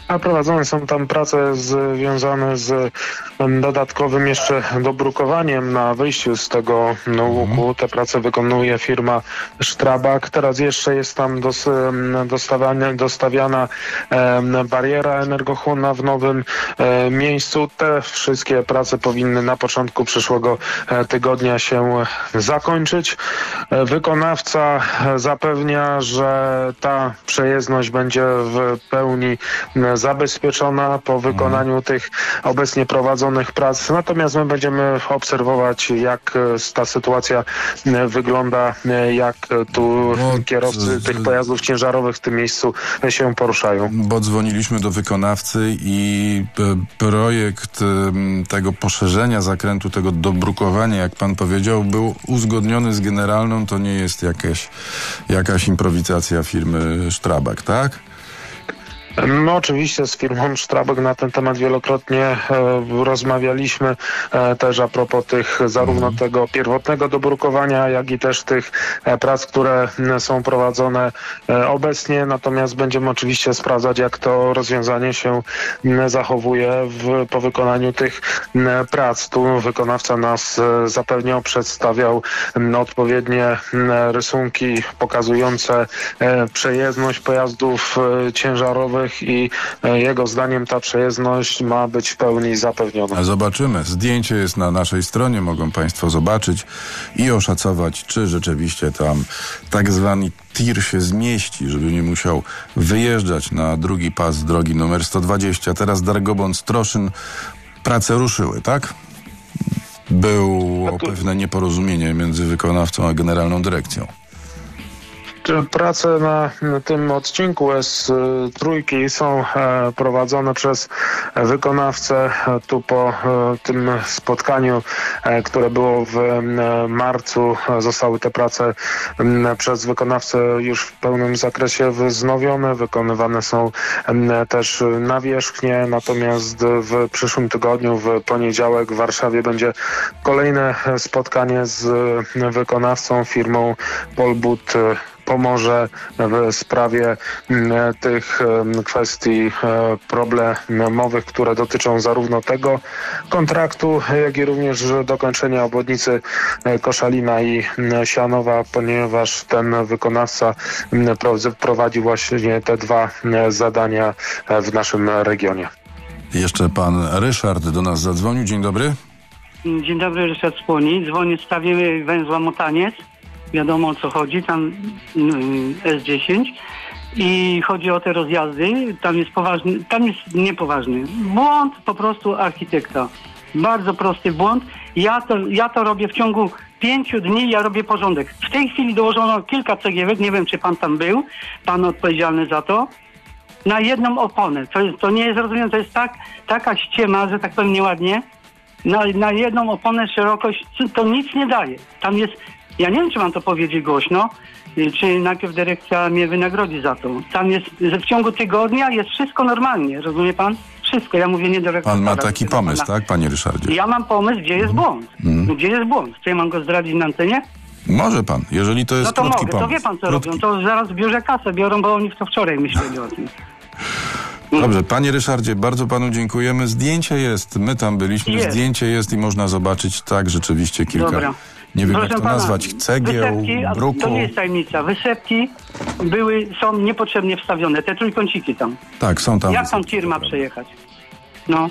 A prowadzone są tam prace związane z dodatkowym jeszcze dobrukowaniem na wyjściu z tego łuku. Te prace wykonuje firma Strabag. Teraz jeszcze jest tam dostawiana bariera energochłonna w nowym miejscu. Te wszystkie prace powinny na początku przyszłego tygodnia się zakończyć. Wykonawca zapewnia, że ta przejezdność będzie w pełni zabezpieczona po wykonaniu tych obecnie prowadzonych prac. Natomiast my będziemy obserwować, jak ta sytuacja wygląda, jak tu kierowcy tych pojazdów ciężarowych w tym miejscu się poruszają. Bo dzwoniliśmy do wykonawcy i projekt tego poszerzenia zakrętu, tego dobrukowania, jak pan powiedział, był uzgodniony z generalną. To nie jest jakaś improwizacja firmy Strabag, tak? No oczywiście z firmą Strabag na ten temat wielokrotnie rozmawialiśmy też a propos tych zarówno tego pierwotnego dobrukowania, jak i też tych prac, które są prowadzone obecnie. Natomiast będziemy oczywiście sprawdzać, jak to rozwiązanie się zachowuje po wykonaniu tych prac. Tu wykonawca nas zapewniał, przedstawiał odpowiednie rysunki pokazujące przejezdność pojazdów ciężarowych i jego zdaniem ta przejezdność ma być w pełni zapewniona. Zobaczymy. Zdjęcie jest na naszej stronie, mogą państwo zobaczyć i oszacować, czy rzeczywiście tam tak zwany tir się zmieści, żeby nie musiał wyjeżdżać na drugi pas drogi numer 120. Teraz Dargobądź-Stroszyn. Prace ruszyły, tak? Było pewne nieporozumienie między wykonawcą a generalną dyrekcją. Prace na tym odcinku S3 są prowadzone przez wykonawcę. Tu po tym spotkaniu, które było w marcu, zostały te prace przez wykonawcę już w pełnym zakresie wznowione. Wykonywane są też nawierzchnie, natomiast w przyszłym tygodniu, w poniedziałek w Warszawie będzie kolejne spotkanie z wykonawcą, firmą Polbut pomoże w sprawie tych kwestii problemowych, które dotyczą zarówno tego kontraktu, jak i również dokończenia obwodnicy Koszalina i Sianowa, ponieważ ten wykonawca prowadzi właśnie te dwa zadania w naszym regionie. Jeszcze pan Ryszard do nas zadzwonił. Dzień dobry. Dzień dobry, Ryszard Spłoni. Dzwonię w sprawie węzła Motaniec. Wiadomo o co chodzi, tam S10 i chodzi o te rozjazdy, tam jest niepoważny błąd po prostu architekta. Bardzo prosty błąd. Ja to robię w ciągu 5 dni, ja robię porządek. W tej chwili dołożono kilka cegiełek, nie wiem czy pan tam był, pan odpowiedzialny za to, na jedną oponę. To nie jest, rozumiem, to jest taka ściema, że tak powiem nieładnie, na jedną oponę szerokość, to nic nie daje. Tam jest, ja nie wiem, czy mam to powiedzieć głośno, czy najpierw dyrekcja mnie wynagrodzi za to. Tam jest, że w ciągu tygodnia jest wszystko normalnie, rozumie pan? Wszystko, ja mówię nie do rektora. Pan ma taki pomysł, tak, panie Ryszardzie? Ja mam pomysł, gdzie jest błąd. Gdzie jest błąd? Czy ja mam go zdradzić na antenie? Może pan, jeżeli to jest krótki pomysł. To wie pan, co robią. To zaraz biorę kasę, biorą, bo oni w to wczoraj myśleli o tym. Dobrze, panie Ryszardzie, bardzo panu dziękujemy. Zdjęcie jest, my tam byliśmy, zdjęcie jest i można zobaczyć tak rzeczywiście kilka. Dobra. Nie wiem, proszę jak to nazwać, cegieł, bruku. To nie jest tajemnica. Wysepki są niepotrzebnie wstawione, te trójkąciki tam. Tak, są tam. Jak tam tir ma przejechać? No,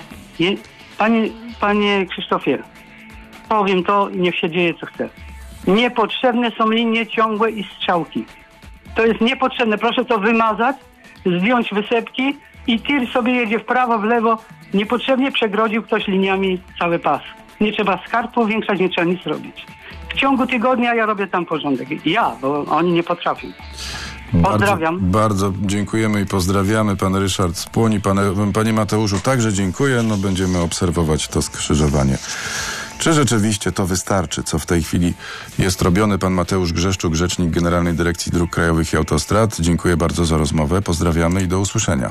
panie Krzysztofie, powiem to i niech się dzieje co chce. Niepotrzebne są linie ciągłe i strzałki. To jest niepotrzebne. Proszę to wymazać, zdjąć wysepki i tir sobie jedzie w prawo, w lewo. Niepotrzebnie przegrodził ktoś liniami cały pas. Nie trzeba skarb powiększać, nie trzeba nic robić. W ciągu tygodnia ja robię tam porządek. Bo oni nie potrafią. Pozdrawiam. Bardzo dziękujemy i pozdrawiamy. Pan Ryszard Spłoni, panie Mateuszu także dziękuję. No będziemy obserwować to skrzyżowanie. Czy rzeczywiście to wystarczy, co w tej chwili jest robione? Pan Mateusz Grzeszczuk, rzecznik Generalnej Dyrekcji Dróg Krajowych i Autostrad. Dziękuję bardzo za rozmowę. Pozdrawiamy i do usłyszenia.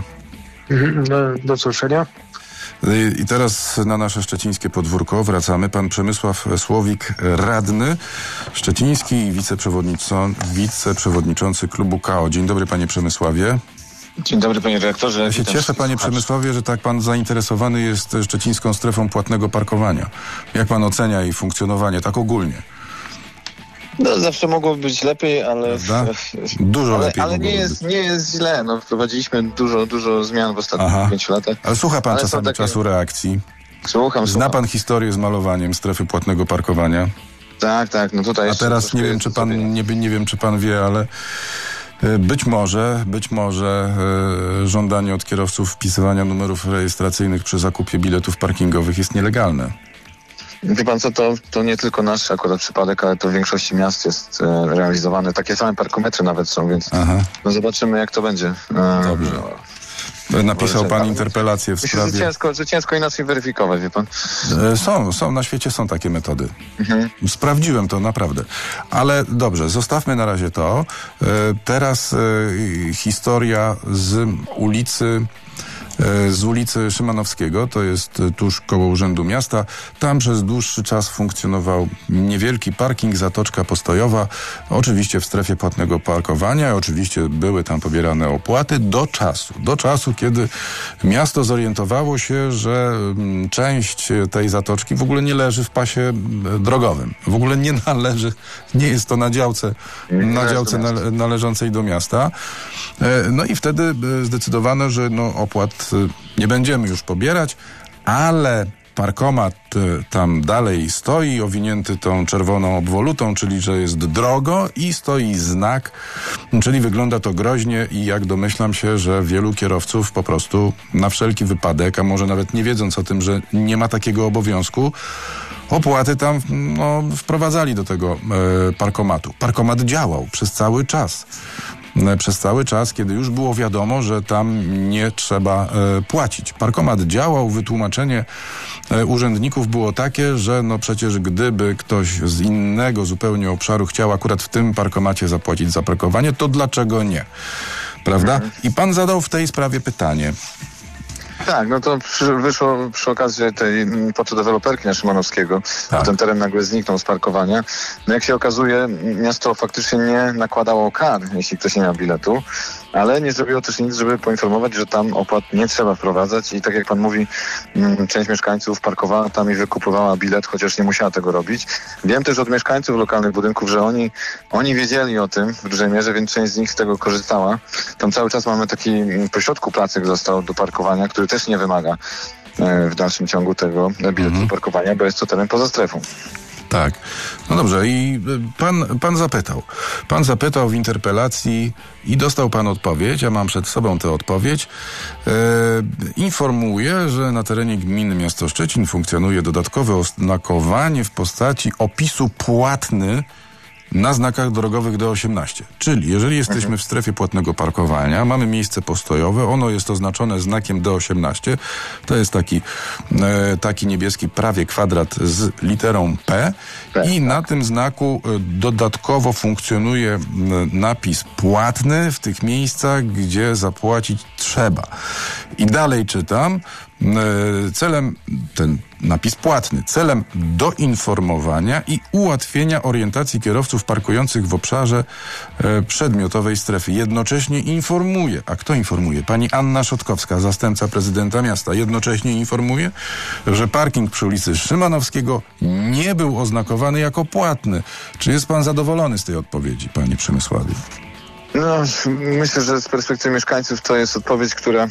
Do usłyszenia. I teraz na nasze szczecińskie podwórko wracamy. Pan Przemysław Słowik, radny szczeciński i wiceprzewodniczący klubu KO. Dzień dobry, panie Przemysławie. Dzień dobry, panie dyrektorze. Ja się cieszę, panie Przemysławie, że tak pan zainteresowany jest szczecińską strefą płatnego parkowania. Jak pan ocenia jej funkcjonowanie, tak ogólnie? No, zawsze mogło być lepiej, ale... Dużo lepiej. Ale nie jest źle. No, wprowadziliśmy dużo zmian w ostatnich 5 latach. Ale słucha pan czasami czasu reakcji? Słucham. Zna pan historię z malowaniem strefy płatnego parkowania? Tak. No tutaj a teraz nie wiem, czy pan wie, ale być może żądanie od kierowców wpisywania numerów rejestracyjnych przy zakupie biletów parkingowych jest nielegalne. Wie pan co, to nie tylko nasz akurat przypadek, ale to w większości miast jest realizowane. Takie same parkometry nawet są, więc no zobaczymy, jak to będzie. Dobrze. Napisał pan interpelację w sprawie... Myślę, że ciężko inaczej weryfikować, wie pan? Są, na świecie są takie metody. Sprawdziłem to naprawdę. Ale dobrze, zostawmy na razie to. Teraz historia z ulicy Szymanowskiego, to jest tuż koło Urzędu Miasta. Tam przez dłuższy czas funkcjonował niewielki parking, zatoczka postojowa, oczywiście w strefie płatnego parkowania, oczywiście były tam pobierane opłaty do czasu, kiedy miasto zorientowało się, że część tej zatoczki w ogóle nie leży w pasie drogowym. W ogóle nie jest to na działce należącej do miasta. No i wtedy zdecydowano, że opłat nie będziemy już pobierać, ale parkomat tam dalej stoi, owinięty tą czerwoną obwolutą, czyli że jest drogo i stoi znak, czyli wygląda to groźnie i jak domyślam się, że wielu kierowców po prostu na wszelki wypadek, a może nawet nie wiedząc o tym, że nie ma takiego obowiązku, opłaty tam wprowadzali do tego parkomatu. Parkomat działał przez cały czas, kiedy już było wiadomo, że tam nie trzeba płacić. Parkomat działał, wytłumaczenie urzędników było takie, że przecież gdyby ktoś z innego zupełnie obszaru chciał akurat w tym parkomacie zapłacić za parkowanie, to dlaczego nie? Prawda? I pan zadał w tej sprawie pytanie. Tak, no to wyszło przy okazji tej fotodeweloperki na Szymanowskiego. Ten teren nagle zniknął z parkowania. No jak się okazuje, miasto faktycznie nie nakładało kar, jeśli ktoś nie miał biletu, ale nie zrobiło też nic, żeby poinformować, że tam opłat nie trzeba wprowadzać i tak jak pan mówi, część mieszkańców parkowała tam i wykupowała bilet, chociaż nie musiała tego robić. Wiem też od mieszkańców lokalnych budynków, że oni wiedzieli o tym w dużej mierze, więc część z nich z tego korzystała. Tam cały czas mamy taki pośrodku placek został do parkowania, który też nie wymaga w dalszym ciągu tego biletu do parkowania, bo jest to teren poza strefą. Tak. No dobrze, i pan zapytał w interpelacji i dostał pan odpowiedź, ja mam przed sobą tę odpowiedź. Informuję, że na terenie gminy miasto Szczecin funkcjonuje dodatkowe oznakowanie w postaci opisu płatny na znakach drogowych D18. Czyli jeżeli jesteśmy w strefie płatnego parkowania, mamy miejsce postojowe, ono jest oznaczone znakiem D18, to jest taki niebieski prawie kwadrat z literą P i na tym znaku dodatkowo funkcjonuje napis płatny w tych miejscach, gdzie zapłacić trzeba. I dalej czytam, ten napis płatny, celem doinformowania i ułatwienia orientacji kierowców parkujących w obszarze przedmiotowej strefy. Jednocześnie informuje, a kto informuje? Pani Anna Szotkowska, zastępca prezydenta miasta, jednocześnie informuje, że parking przy ulicy Szymanowskiego nie był oznakowany jako płatny. Czy jest pan zadowolony z tej odpowiedzi, panie Przemysławie? No, myślę, że z perspektywy mieszkańców to jest odpowiedź, która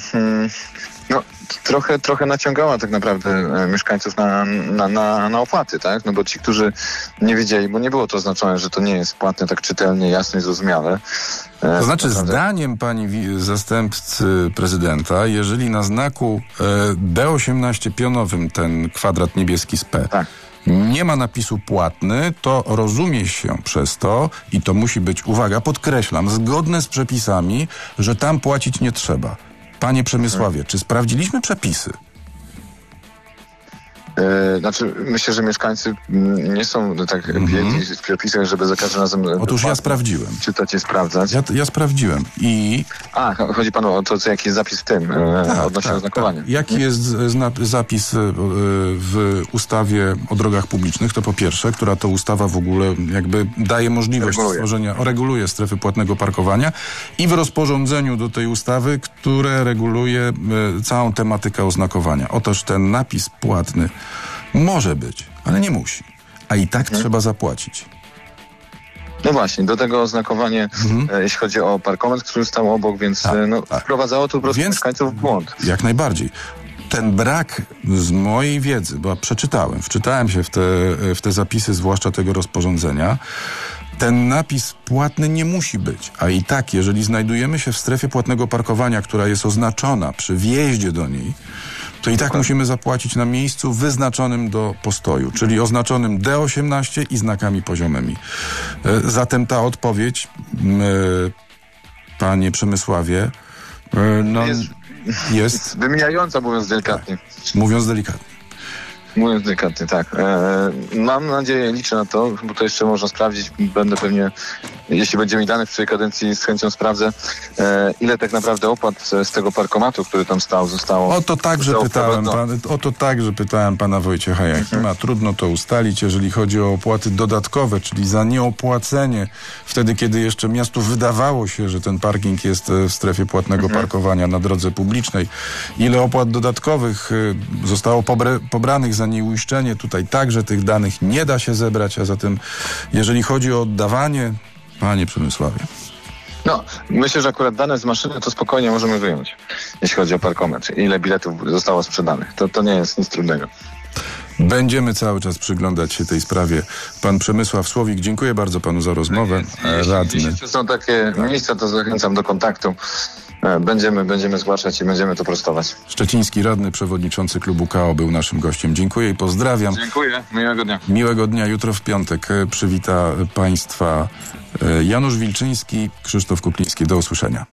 trochę naciągała tak naprawdę mieszkańców na opłaty, tak? No bo ci, którzy nie wiedzieli, bo nie było to oznaczone, że to nie jest płatne tak czytelnie, jasne i zrozumiałe. To znaczy, zdaniem pani zastępcy prezydenta, jeżeli na znaku D18 pionowym ten kwadrat niebieski z P nie ma napisu płatny, to rozumie się przez to, i to musi być, uwaga, podkreślam, zgodne z przepisami, że tam płacić nie trzeba. Panie Przemysławie, czy sprawdziliśmy przepisy? Myślę, że mieszkańcy nie są tak biedni w przepisach, żeby za każdym razem... Otóż ja sprawdziłem. Czytać i sprawdzać. Ja sprawdziłem i... chodzi panu o to, jaki jest zapis w tym, odnośnie oznakowania. Jaki jest zapis w ustawie o drogach publicznych? To po pierwsze, która to ustawa w ogóle jakby daje możliwość reguluje strefy płatnego parkowania i w rozporządzeniu do tej ustawy, które reguluje całą tematykę oznakowania. Otóż ten napis płatny może być, ale nie musi. A i tak trzeba zapłacić. No właśnie, do tego oznakowanie, jeśli chodzi o parkomet, który stał obok, więc wprowadzało to po prostu mieszkańców w błąd. Jak najbardziej. Ten brak z mojej wiedzy, bo wczytałem się w te zapisy, zwłaszcza tego rozporządzenia, ten napis płatny nie musi być. A i tak, jeżeli znajdujemy się w strefie płatnego parkowania, która jest oznaczona przy wjeździe do niej, to i tak musimy zapłacić na miejscu wyznaczonym do postoju, czyli oznaczonym D18 i znakami poziomymi. Zatem ta odpowiedź, panie Przemysławie, jest wymijająca, mówiąc delikatnie. Mówiąc delikatnie, tak. Mam nadzieję, liczę na to, bo to jeszcze można sprawdzić. Będę pewnie, jeśli będzie mi dane w tej kadencji, z chęcią sprawdzę, ile tak naprawdę opłat z tego parkomatu, który tam stał, zostało. O to także pytałem pana Wojciecha Jachima. Trudno to ustalić, jeżeli chodzi o opłaty dodatkowe, czyli za nieopłacenie, wtedy kiedy jeszcze miastu wydawało się, że ten parking jest w strefie płatnego parkowania na drodze publicznej. Ile opłat dodatkowych zostało pobranych za nieuiszczenie, tutaj także tych danych nie da się zebrać, a zatem jeżeli chodzi o oddawanie, panie Przemysławie. Myślę, że akurat dane z maszyny to spokojnie możemy wyjąć, jeśli chodzi o parkometr. Ile biletów zostało sprzedanych. To nie jest nic trudnego. Będziemy cały czas przyglądać się tej sprawie. Pan Przemysław Słowik, dziękuję bardzo panu za rozmowę. Jeśli są takie miejsca, to zachęcam do kontaktu. Będziemy zgłaszać i będziemy to prostować. Szczeciński radny, przewodniczący klubu KO był naszym gościem. Dziękuję i pozdrawiam. Dziękuję. Miłego dnia. Miłego dnia. Jutro w piątek przywita państwa Janusz Wilczyński, Krzysztof Kukliński. Do usłyszenia.